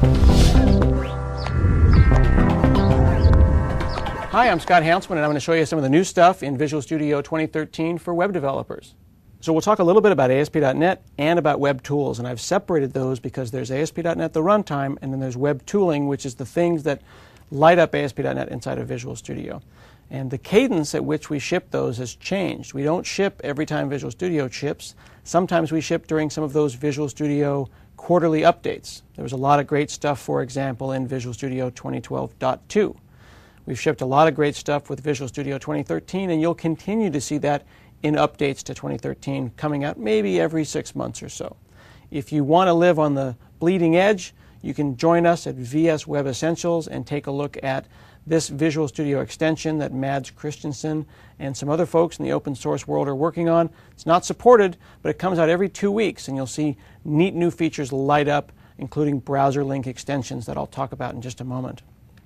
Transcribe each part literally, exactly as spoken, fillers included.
Hi, I'm Scott Hanselman, and I'm going to show you some of the new stuff in Visual Studio twenty thirteen for web developers. So we'll talk a little bit about A S P dot net and about web tools, and I've separated those because there's A S P dot net, the runtime, and then there's web tooling, which is the things that light up A S P dot net inside of Visual Studio. And the cadence at which we ship those has changed. We don't ship every time Visual Studio ships. Sometimes we ship during some of those Visual Studio quarterly updates. There was a lot of great stuff, for example, in Visual Studio twenty twelve point two. We've shipped a lot of great stuff with Visual Studio twenty thirteen, and you'll continue to see that in updates to twenty thirteen coming out maybe every six months or so. If you want to live on the bleeding edge, you can join us at V S Web Essentials and take a look at this Visual Studio extension that Mads Christensen and some other folks in the open source world are working on. It's not supported, but it comes out every two weeks, and you'll see neat new features light up, including browser link extensions that I'll talk about in just a moment.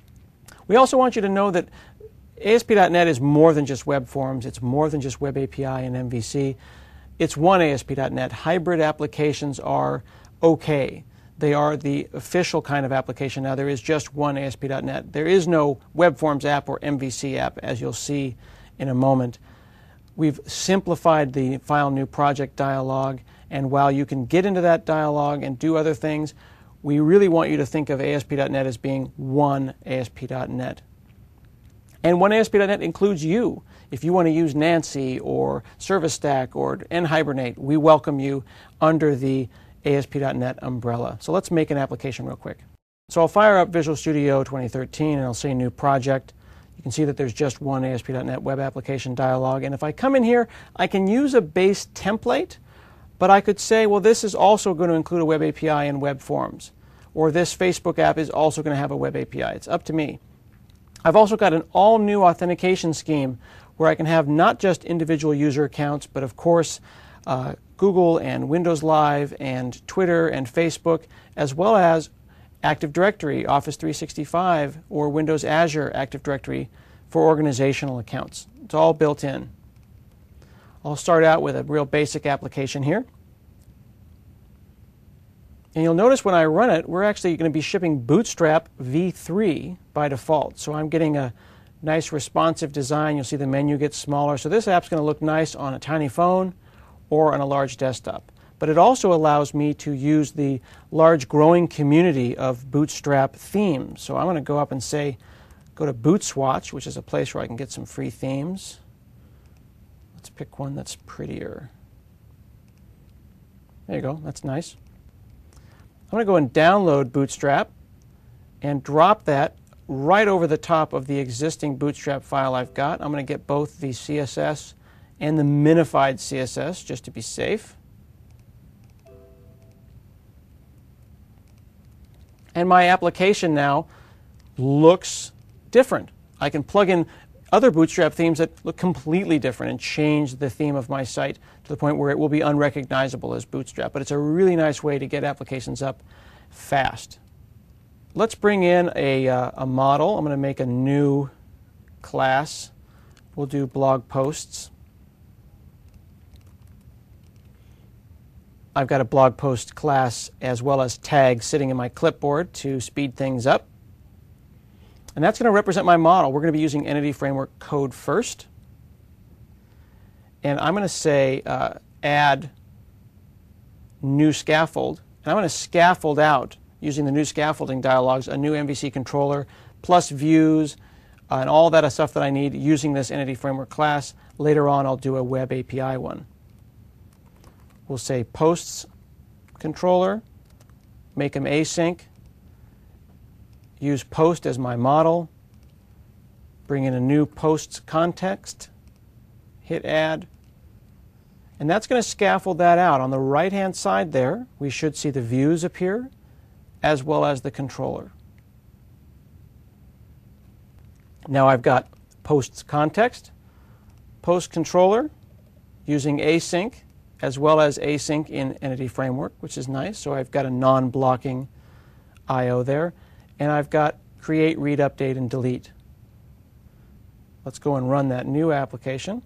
We also want you to know that A S P dot net is more than just web forms. It's more than just Web A P I and M V C. It's one A S P dot net. Hybrid applications are okay. They are the official kind of application. Now, there is just one A S P dot net. There is no web forms app or M V C app, as you'll see in a moment. We've simplified the File New Project dialog, and while you can get into that dialog and do other things, we really want you to think of A S P dot net as being one A S P dot net. And one A S P dot net includes you. If you want to use Nancy or Service Stack or NHibernate, we welcome you under the A S P dot net umbrella. So let's make an application real quick. So I'll fire up Visual Studio twenty thirteen, and I'll say New Project. You can see that there's just one A S P dot net web application dialog. And if I come in here, I can use a base template, but I could say, well, this is also going to include a web A P I and web forms. Or this Facebook app is also going to have a web A P I. It's up to me. I've also got an all-new authentication scheme where I can have not just individual user accounts, but of course uh, Google and Windows Live and Twitter and Facebook, as well as Active Directory, Office three sixty-five, or Windows Azure Active Directory for organizational accounts. It's all built in. I'll start out with a real basic application here. And you'll notice when I run it, we're actually going to be shipping Bootstrap v three by default. So I'm getting a nice responsive design. You'll see the menu gets smaller. So this app's going to look nice on a tiny phone or on a large desktop. But it also allows me to use the large growing community of Bootstrap themes. So I'm going to go up and say, go to Bootswatch, which is a place where I can get some free themes. Let's pick one that's prettier. There you go. That's nice. I'm going to go and download Bootstrap and drop that right over the top of the existing Bootstrap file I've got. I'm going to get both the C S S and the minified C S S just to be safe. And my application now looks different. I can plug in other Bootstrap themes that look completely different and change the theme of my site to the point where it will be unrecognizable as Bootstrap. But it's a really nice way to get applications up fast. Let's bring in a, uh, a model. I'm going to make a new class. We'll do blog posts. I've got a blog post class as well as tags sitting in my clipboard to speed things up. And that's going to represent my model. We're going to be using Entity Framework code first. And I'm going to say uh, add new scaffold. And I'm going to scaffold out, using the new scaffolding dialogs, a new M V C controller, plus views, uh, and all that stuff that I need using this Entity Framework class. Later on, I'll do a web A P I one. We'll say posts controller, make them async, use post as my model, bring in a new posts context, hit add, and that's going to scaffold that out. On the right-hand side there, we should see the views appear as well as the controller. Now I've got posts context, post controller, using async, as well as async in Entity Framework, which is nice. So I've got a non-blocking I O there. And I've got create, read, update, and delete. Let's go and run that new application.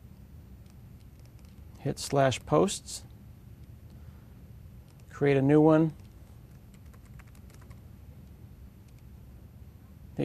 Hit slash posts. Create a new one.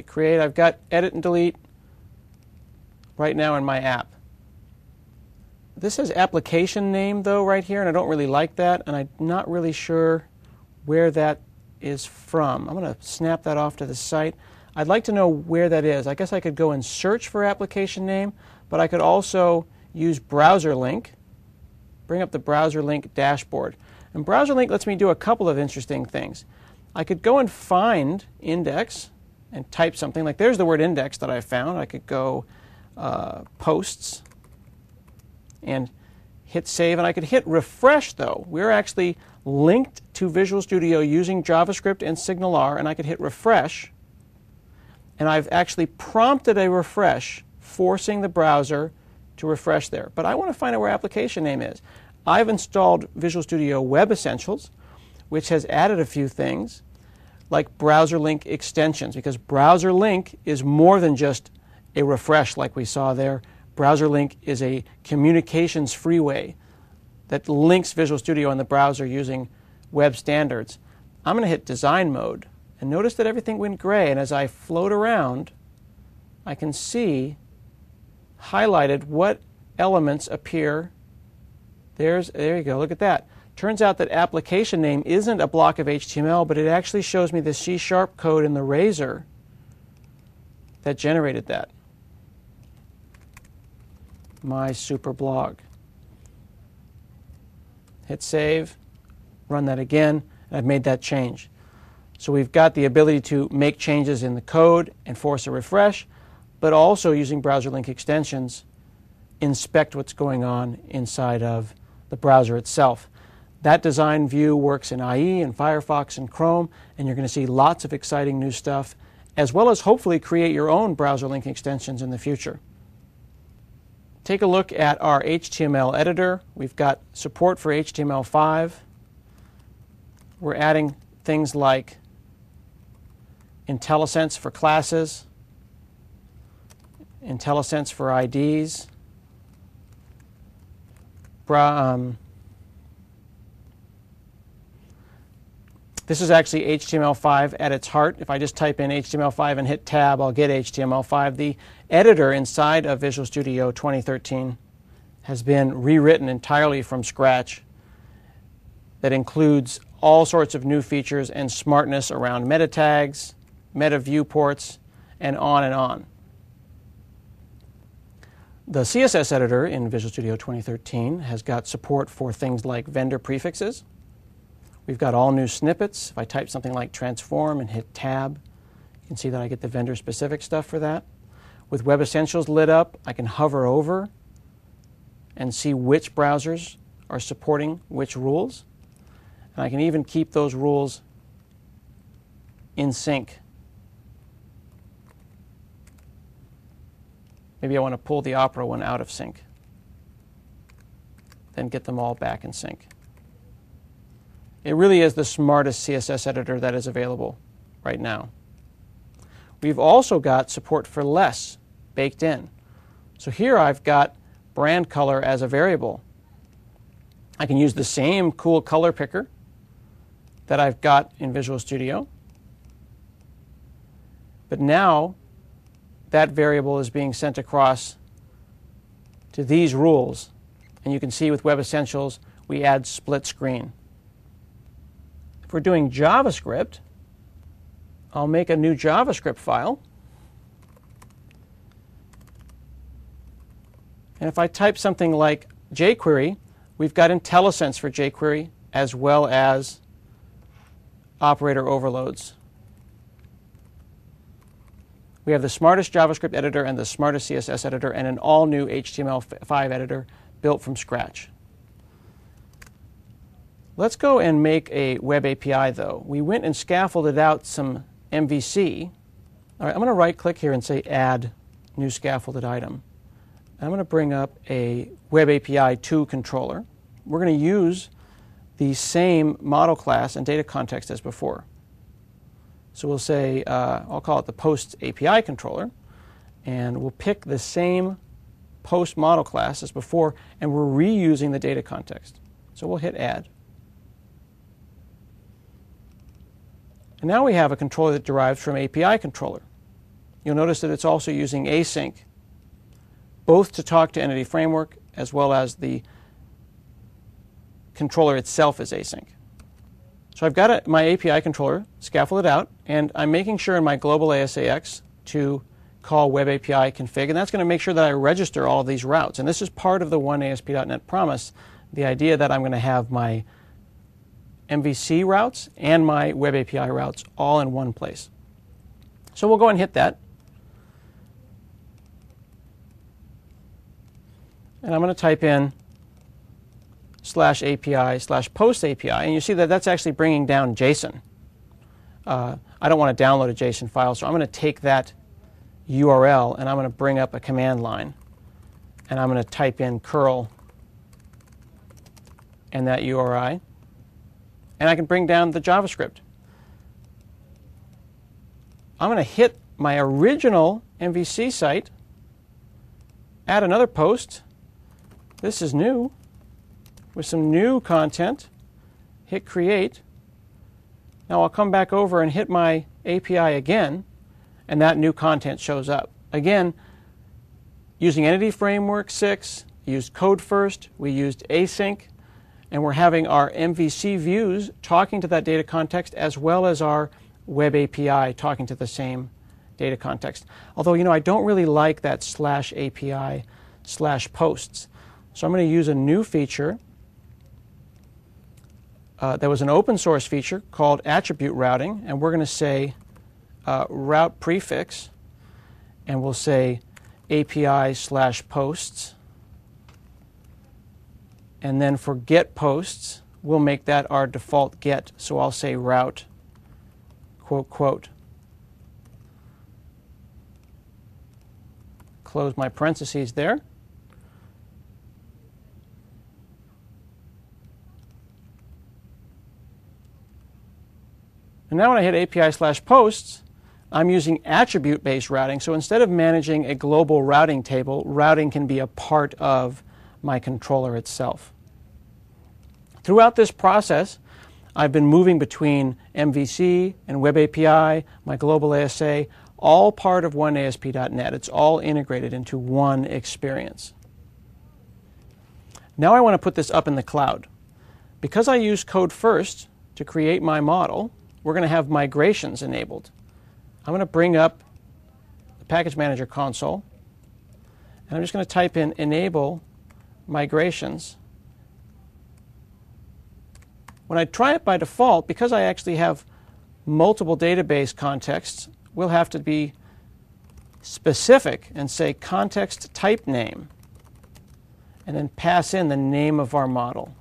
create. I've got edit and delete right now in my app. This says application name though right here, and I don't really like that, and I'm not really sure where that is from. I'm going to snap that off to the site. I'd like to know where that is. I guess I could go and search for application name, but I could also use browser link, bring up the browser link dashboard. And browser link lets me do a couple of interesting things. I could go and find index and type something like, there's the word index that I found. I could go uh, posts and hit save, and I could hit refresh though. We're actually linked to Visual Studio using JavaScript and SignalR, and I could hit refresh, and I've actually prompted a refresh, forcing the browser to refresh there. But I want to find out where application name is. I've installed Visual Studio Web Essentials, which has added a few things like browser link extensions, because browser link is more than just a refresh like we saw there. Browser link is a communications freeway that links Visual Studio and the browser using web standards. I'm going to hit design mode, and notice that everything went gray, and as I float around I can see highlighted what elements appear. There's, there you go, look at that. Turns out that application name isn't a block of H T M L, but it actually shows me the C sharp code in the Razor that generated that. My super blog. Hit save, run that again, and I've made that change. So we've got the ability to make changes in the code and force a refresh, but also using browser link extensions, inspect what's going on inside of the browser itself. That design view works in I E and Firefox and Chrome, and you're going to see lots of exciting new stuff, as well as hopefully create your own browser link extensions in the future. Take a look at our H T M L editor. We've got support for H T M L five. We're adding things like IntelliSense for classes, IntelliSense for I Ds, um, this is actually H T M L five at its heart. If I just type in H T M L five and hit tab, I'll get H T M L five. The editor inside of Visual Studio twenty thirteen has been rewritten entirely from scratch. That includes all sorts of new features and smartness around meta tags, meta viewports, and on and on. The C S S editor in Visual Studio twenty thirteen has got support for things like vendor prefixes. We've got all new snippets. If I type something like transform and hit tab, you can see that I get the vendor specific stuff for that. With Web Essentials lit up, I can hover over and see which browsers are supporting which rules. And I can even keep those rules in sync. Maybe I want to pull the Opera one out of sync, then get them all back in sync. It really is the smartest C S S editor that is available right now. We've also got support for less baked in. So here I've got brand color as a variable. I can use the same cool color picker that I've got in Visual Studio, but now that variable is being sent across to these rules. And you can see with Web Essentials, we add split screen. If we're doing JavaScript, I'll make a new JavaScript file. And if I type something like jQuery, we've got IntelliSense for jQuery as well as operator overloads. We have the smartest JavaScript editor and the smartest C S S editor and an all-new H T M L five editor built from scratch. Let's go and make a web A P I, though. We went and scaffolded out some M V C. All right, I'm going to right-click here and say Add New Scaffolded Item. I'm going to bring up a Web A P I two controller. We're going to use the same model class and data context as before. So we'll say, uh, I'll call it the Post A P I controller, and we'll pick the same Post model class as before, and we're reusing the data context. So we'll hit Add. And now we have a controller that derives from A P I controller. you'll notice that it's also using async, both to talk to Entity Framework as well as the controller itself is async. So I've got a, my A P I controller scaffolded out, and I'm making sure in my global A S A X to call web A P I config, and that's going to make sure that I register all of these routes. And this is part of the one A S P dot net promise, the idea that I'm going to have my M V C routes and my web A P I routes all in one place. So we'll go and hit that. And I'm going to type in slash A P I slash post A P I, and you see that that's actually bringing down JSON. Uh, I don't want to download a JSON file, so I'm going to take that U R L and I'm going to bring up a command line, and I'm going to type in curl and that U R I, and I can bring down the JavaScript. I'm going to hit my original M V C site, add another post. This is new, with some new content, hit create. Now I'll come back over and hit my A P I again, and that new content shows up. Again, using Entity Framework six, used Code First, we used async, and we're having our M V C views talking to that data context as well as our web A P I talking to the same data context. Although, you know, I don't really like that slash A P I slash posts. So I'm going to use a new feature. Uh, there was an open source feature called attribute routing, and we're going to say uh, route prefix, and we'll say A P I slash posts. And then for get posts, we'll make that our default get. So I'll say route, quote, quote. Close my parentheses there. And now when I hit A P I slash posts, I'm using attribute-based routing. So instead of managing a global routing table, routing can be a part of my controller itself. Throughout this process, I've been moving between M V C and web A P I, my global A S A, all part of one A S P dot net. It's all integrated into one experience. Now I want to put this up in the cloud. Because I use Code First to create my model, we're going to have migrations enabled. I'm going to bring up the Package Manager console, and I'm just going to type in enable migrations. When I try it by default, because I actually have multiple database contexts, we'll have to be specific and say context type name, and then pass in the name of our model.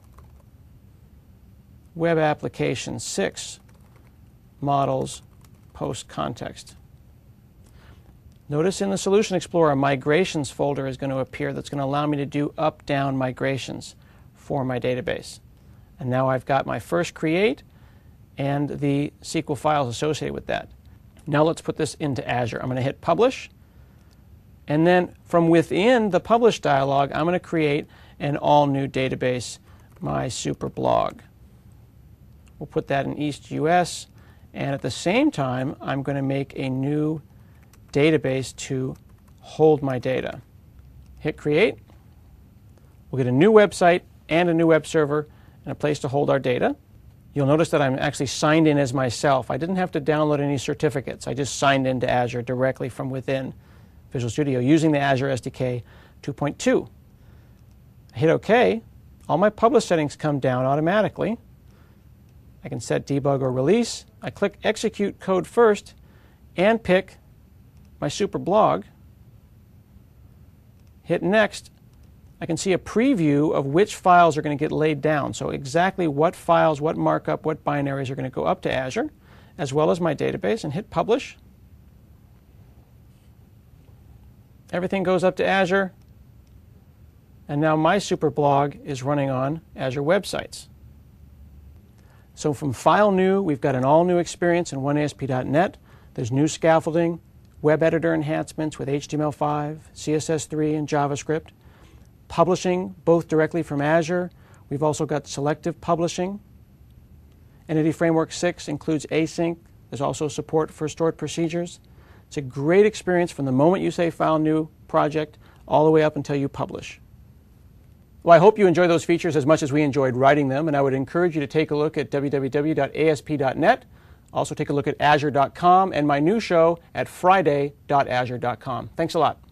Web Application six models post context. Notice in the Solution Explorer, a migrations folder is going to appear that's going to allow me to do up-down migrations for my database. And now I've got my first create and the S Q L files associated with that. Now let's put this into Azure. I'm going to hit Publish, and then from within the Publish dialog, I'm going to create an all-new database, my super blog. We'll put that in East U S, and at the same time, I'm going to make a new database to hold my data. Hit Create. We'll get a new website and a new web server and a place to hold our data. You'll notice that I'm actually signed in as myself. I didn't have to download any certificates. I just signed into Azure directly from within Visual Studio using the Azure S D K two point two. I hit OK. All my publish settings come down automatically. I can set debug or release. I click Execute Code First and pick my super blog. Hit Next. I can see a preview of which files are going to get laid down. So exactly what files, what markup, what binaries are going to go up to Azure, as well as my database, and hit Publish. Everything goes up to Azure. And now my super blog is running on Azure Websites. So from File New, we've got an all-new experience in one A S P dot net. There's new scaffolding, web editor enhancements with H T M L five, C S S three, and JavaScript. Publishing, both directly from Azure. We've also got selective publishing. Entity Framework six includes async. There's also support for stored procedures. It's a great experience from the moment you say File New Project all the way up until you publish. Well, I hope you enjoy those features as much as we enjoyed writing them, and I would encourage you to take a look at w w w dot a s p dot net. Also take a look at azure dot com and my new show at friday dot azure dot com. Thanks a lot.